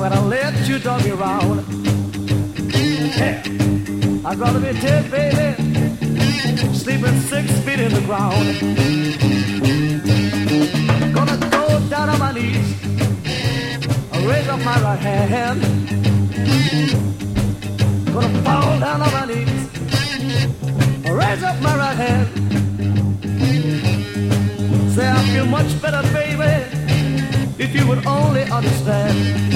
gotta let you dog me around. Yeah, I'd rather be dead, baby, sleeping 6 feet in the ground. Gonna go down on my knees, raise up my right hand. Gonna fall down on my knees, raise up my right hand. Say I feel much better, baby, if you would only understand.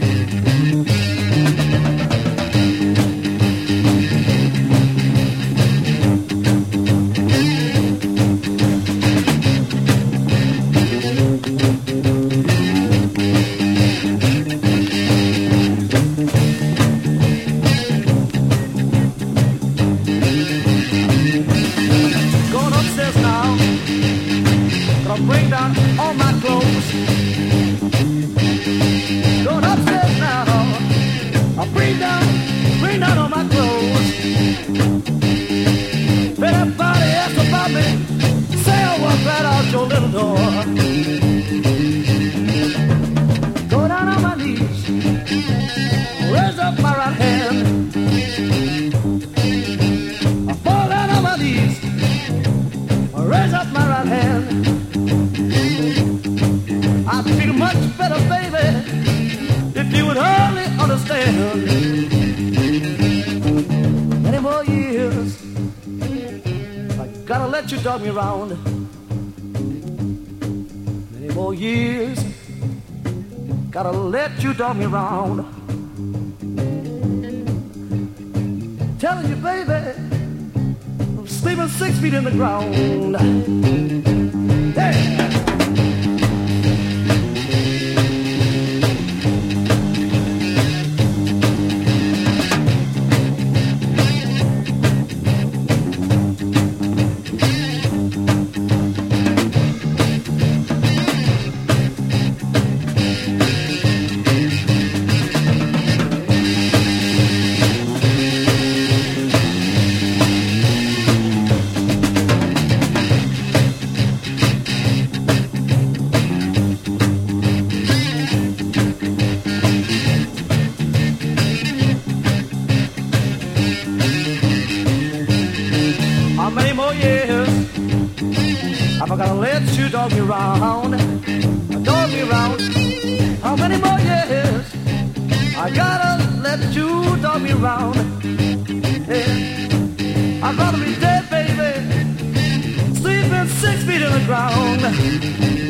Going upstairs now, gonna bring down all my clothes. Going upstairs now, I'll bring down all my clothes. If anybody asks about me, say I walk right out your little door. Go down on my knees, raise up my right hand. I fall down on my knees, raise up my right hand. I feel much better, baby, if you would only understand. Many more years, I gotta let you dog me around. Many more years, gotta let you dog me around. Telling you, baby, I'm sleeping 6 feet in the ground. Hey! How many more years have I gotta let you dog me around? Dog me around. How many more years I gotta let you dog me around? Yeah. I'd rather be dead, baby, sleeping 6 feet in the ground.